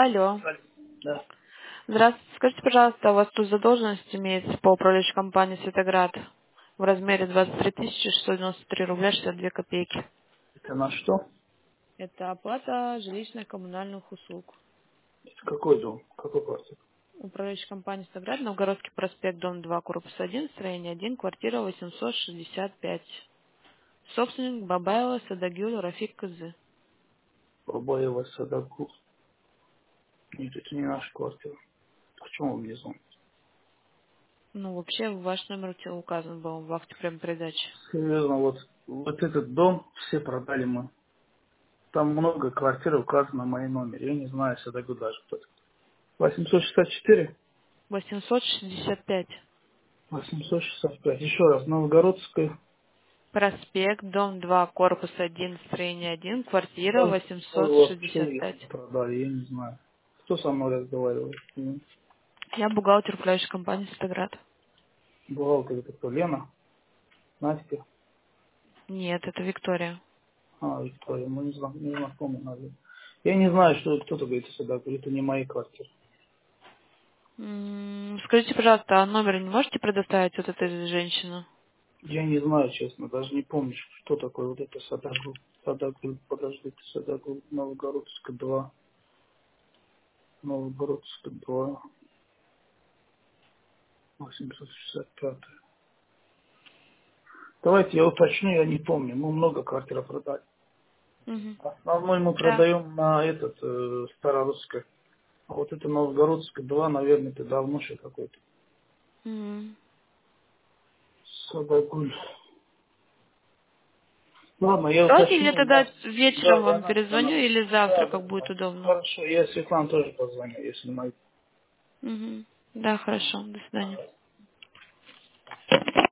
Алло. Да. Здравствуйте. Скажите, пожалуйста, у вас тут задолженность имеется по управляющей компании «Светоград» в размере 23 693 рубля 62 копейки. Это на что? Это оплата жилищно-коммунальных услуг. Это какой дом? Какой квартир? Управляющая компания «Светоград», Новгородский проспект, дом 2, корпус 1, строение 1, квартира 865. Собственник Бабаева Садагюль Рафик Кызы. Бабаева Садагу. Нет, это не наша квартира. Почему вы мне звоните? Ну, вообще, ваш номер указан был в акте прям передачи. Серьезно, вот этот дом все продали мы. Там много квартир указано мой номер. Я не знаю Садагу даже кто это. 864? 865. 865. Еще раз, Новгородская. Проспект, дом 2, корпус 1, строение 1, квартира Там вообще их 865. продали, я не знаю. Кто со мной разговаривает? Я бухгалтер управляющей компании «Светоград». Бухгалтер это кто? Лена? Настя? Нет, это Виктория. Виктория, мы не знакомы, наверное. Я не знаю, что кто-то говорит сюда, это не мои квартиры. Скажите, пожалуйста, а номер не можете предоставить вот этой женщины? Я не знаю, честно, даже не помню, что такое вот это Садагу. Садагу, подождите, Садагу, Новгородская 2, Новгородская 2, 865. Давайте я уточню, я не помню, мы много квартир продали. Мгм. Основной мы Да. продаем на этот, Старорусская. А вот это Новгородская 2, наверное, это давно еще какой-то. Мгм. Садагуль. Ладно, я Давайте я уточню. тогда Да, вечером вам перезвоню или завтра, как будет да. удобно. Хорошо, я Светлане тоже позвоню, если найду. Мгм. Да, хорошо. До свидания.